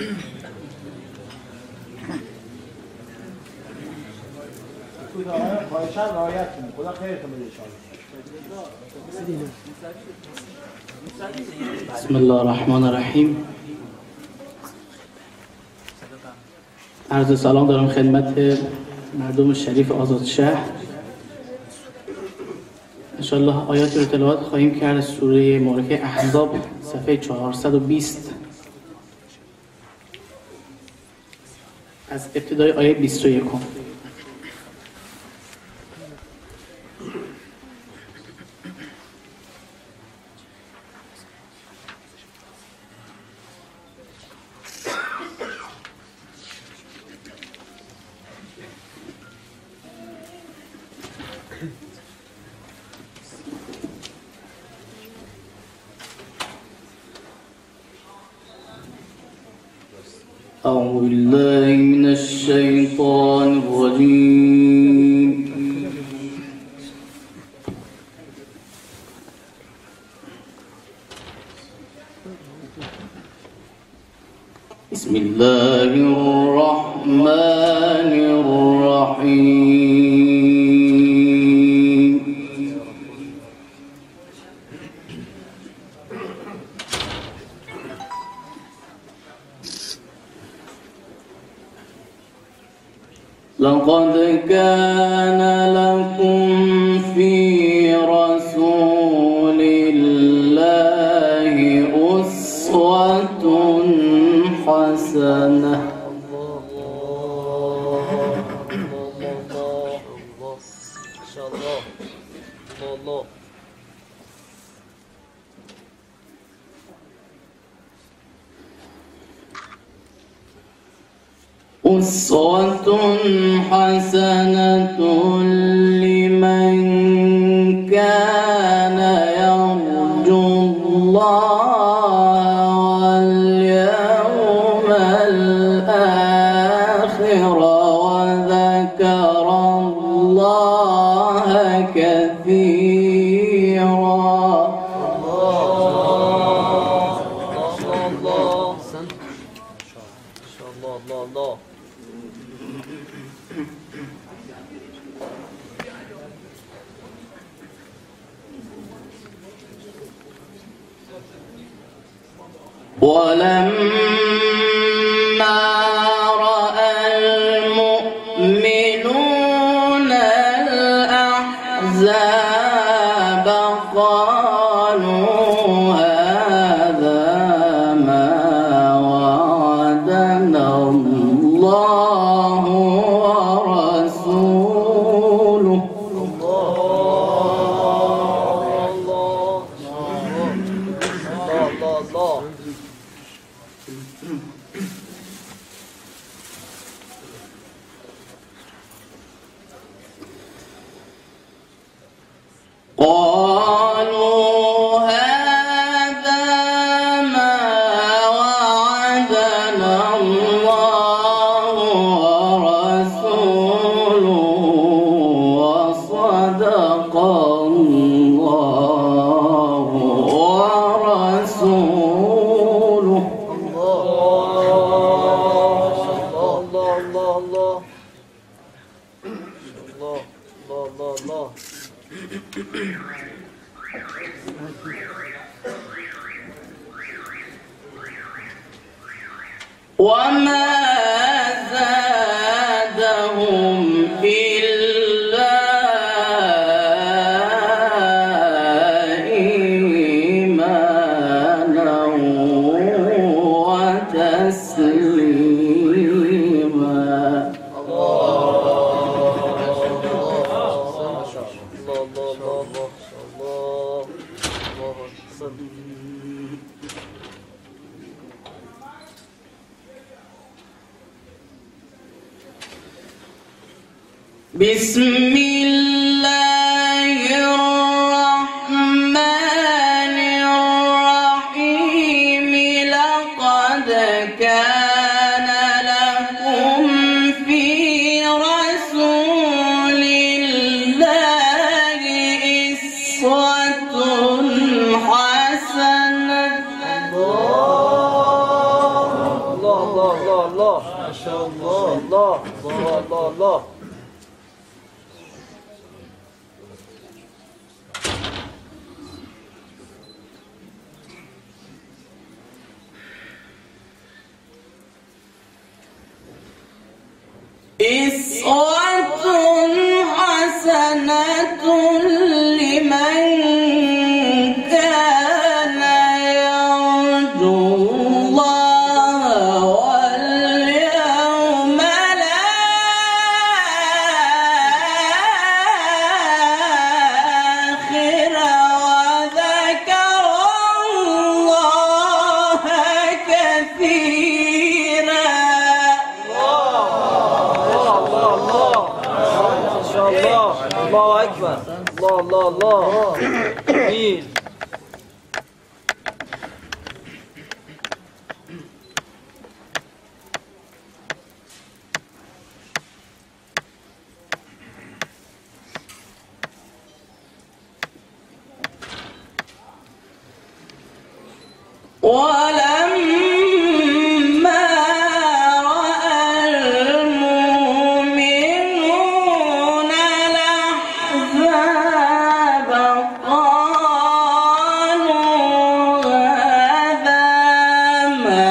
بسم الله الرحمن الرحیم. عرض سلام دارم خدمت مردم شریف آزادشهر. انشاءالله آیاتی رو تلاوت خواهیم کرد. سوره مبارکه احزاب صفحه 420 از ابتدای آیه 21. أعوذ بالله من الشيطان الرجيم. بسم الله الرحمن الرحيم. لقد كان لكم في رسول الله أسوة حسنة. أسوة حسنة لمن كان يرجو الله واليوم الآخر وذكر الله كثيرا. ولما رأى المؤمنون الأحزاب قالوا هذا ما وعدنا الله ورسوله. قالوا هذا ما وعدنا الله ورسوله وصدق الله ورسوله. وما زادهم إلا إيمانا وتسليما. بسم الله الرحمن الرحيم. لقد كان لكم في رسول الله أسوة حسنة. الله شاء الله. الله الله الله الله. إسوة حسنة لمن كان يرجو الله واليوم الآخر وذكر الله كثيرا. الله أكبر. الله الله الله. جميل. ولما رأى المؤمنون الأحزاب قالوا هذا ما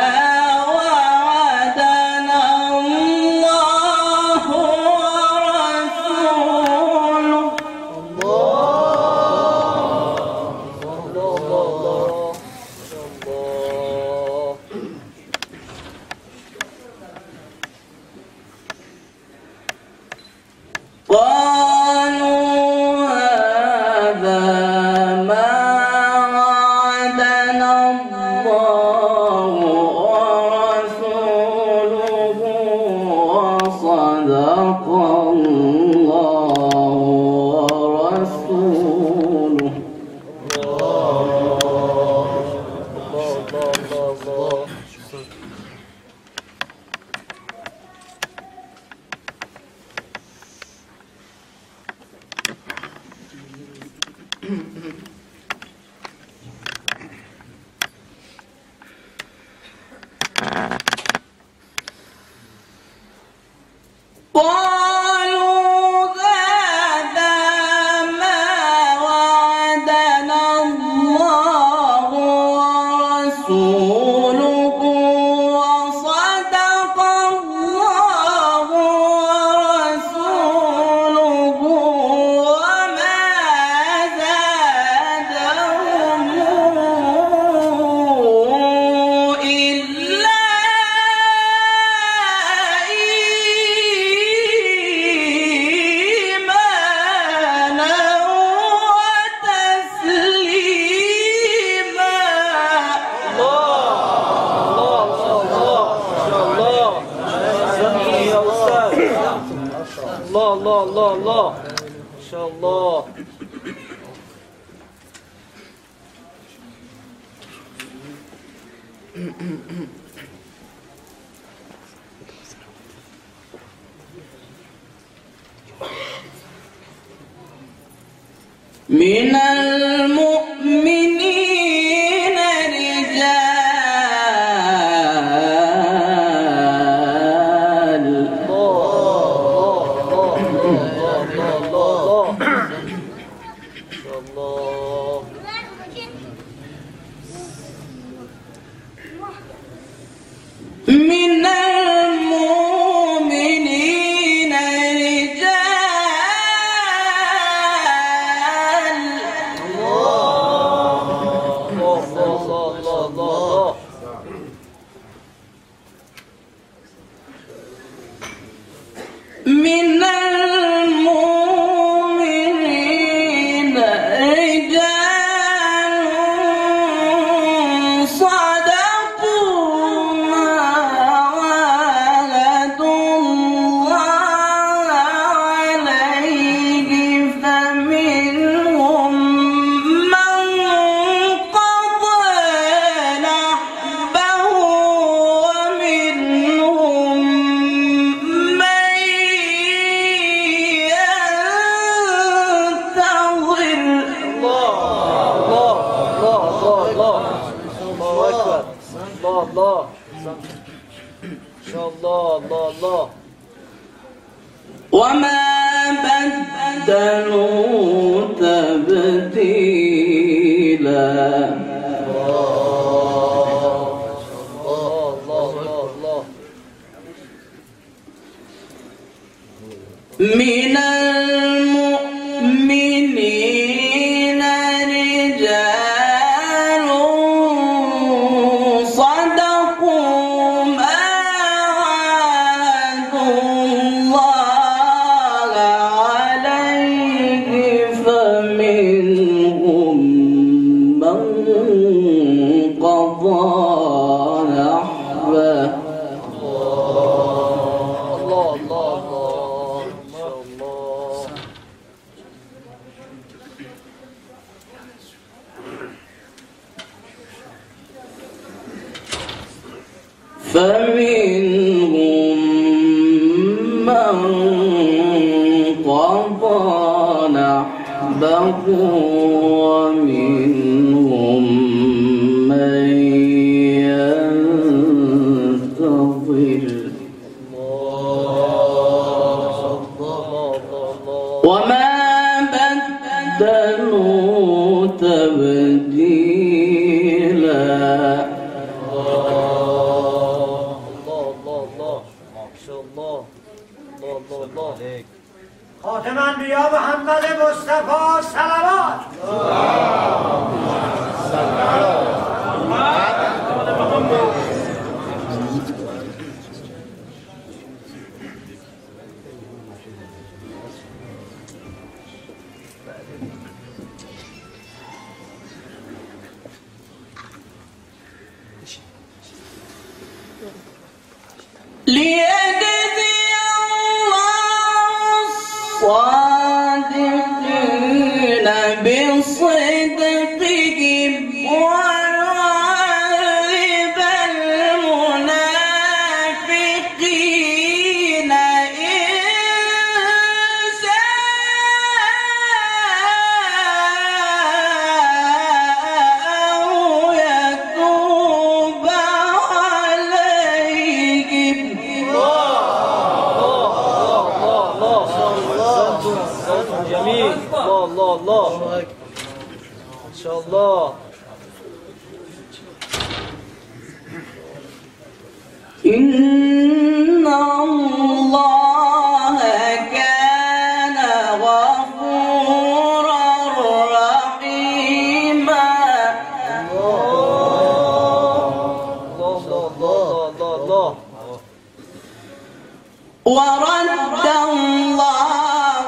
وعدنا الله ورسوله. قالوا هذا ما وعدنا الله ورسوله وصدق الله ورسوله. قالوا هذا ما وعدنا الله ورسوله وصدق الله ورسوله وما زادهم إلا إيمانا وتسليما. الله الله الله الله. ما شاء الله. من المؤمنين رجال من المؤمنين رجال من المؤمنين رجال صدقوا ما عاهدوا الله عليه فمنهم من قضى نحبه ومنهم من ينتظر. الله أكبر. الله الله. ما شاء الله الله الله. وما بدلوا تبديلا. من المؤمنين رجال صدقوا ما عاهدوا الله عليه فمنهم من قضى نحبه. فمنهم من قضى نحبه ومنهم من ينتظر وما بدلوا تبديلا. خاتم انبیا محمد مصطفی صلوات. ليجزي الله الصادقين بصدقهم ويعذب المنافقين إن شاء أو يتوب عليهم. جميل. الله الله الله. ما شاء الله. إن الله كان غفورا رحيما. ورد الله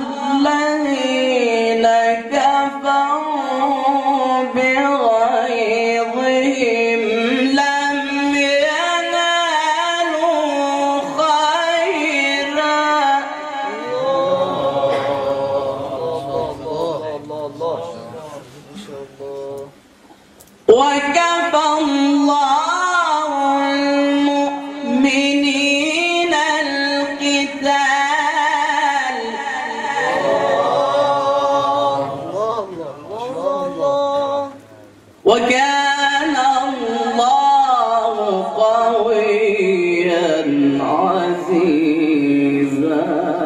الذين كفروا بغيظهم لم ينالوا خيرا وكفى الله المؤمنين القتال وكان الله قويا عزيزا.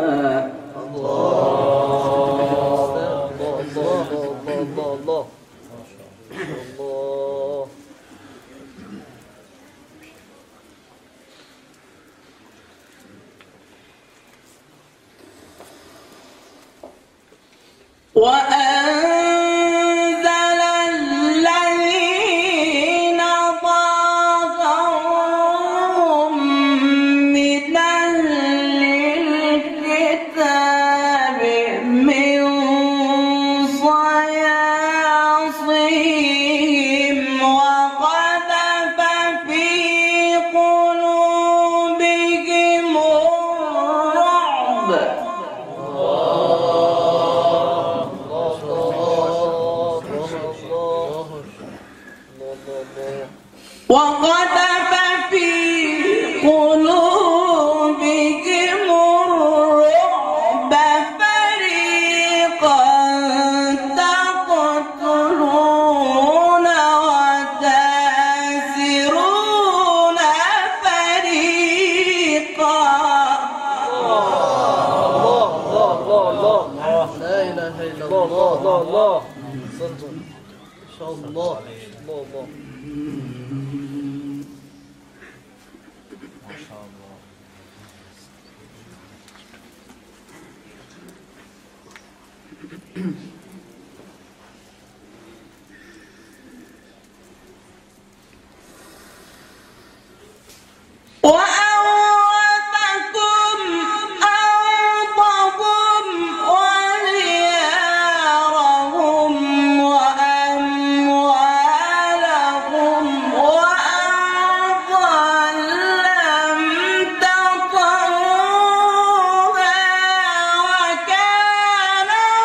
وأنزل الذين ظاهرهم من أهل الكتاب من صياصيهم وقذف في قلوبهم الرعب وقذف في قلوبهم الرعب فريقا تقتلون وتأسرون فريقا شاء الله الله الله. ما شاء الله. وأورثكم أرضهم وديارهم وأموالهم وأرضا لم تطروها وكان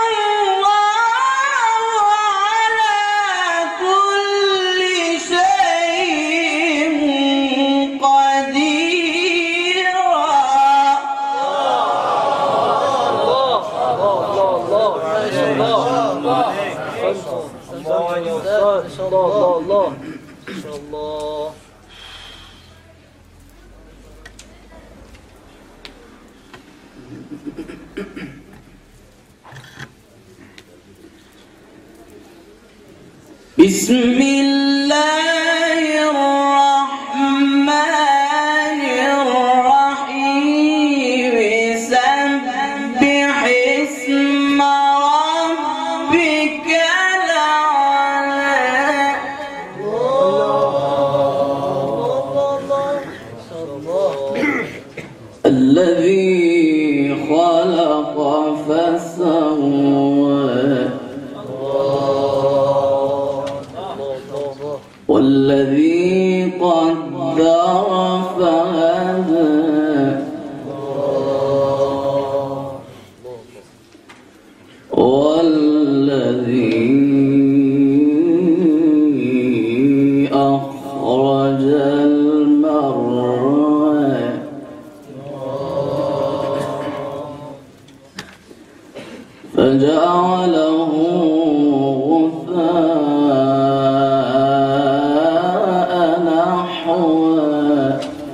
الله على كل شيء قديرا. الله ما شاء الله. بسم الله الرحمن الرحيم. سبح اسم ربك الأعلى. الذي خلق فسوى والذي قدر فهدى والذي أخرج المرعى فجعله غثاء نحوا.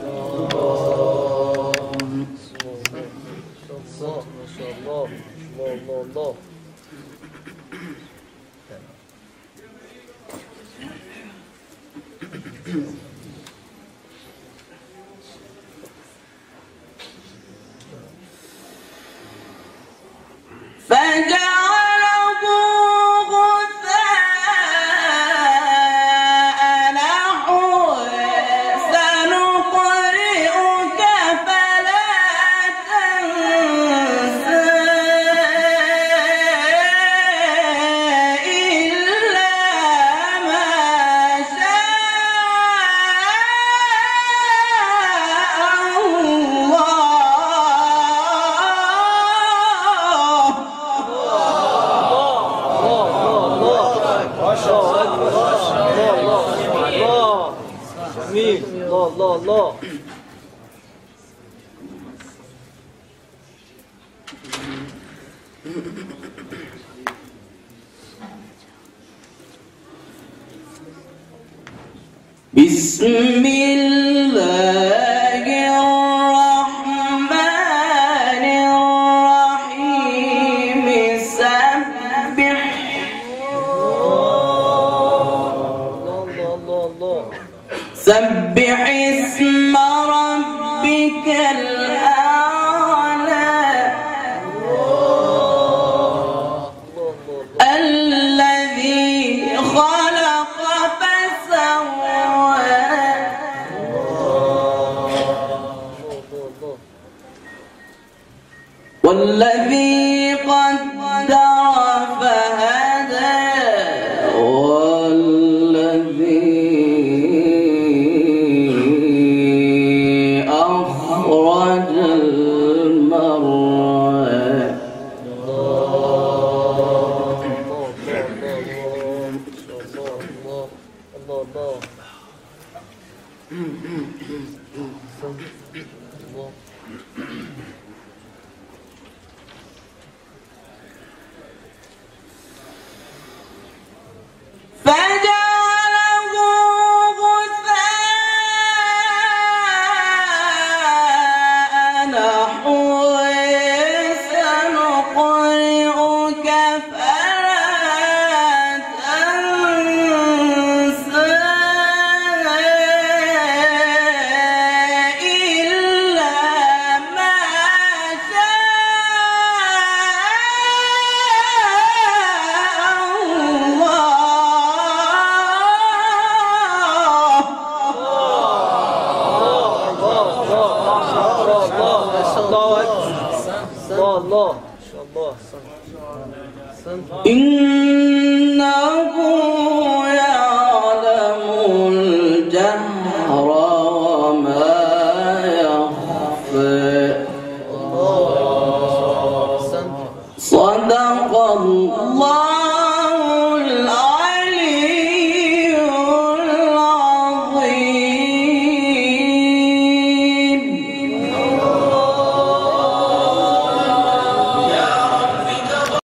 ما شاء الله الله الله. فجعله غثاء نحوا. سنقرئك فلا تنسى إلا ما شاء الله. جميل. الله الله الله. بسم الله الرحمن الرحيم. سبح سبح اسم ربك الأعلى. الذي خلق فسوى والذي قدر فهدى والذي أخرج المرعى فجعله غثاء نحوا. سنقرئك فلا تنسى أحسنت. إن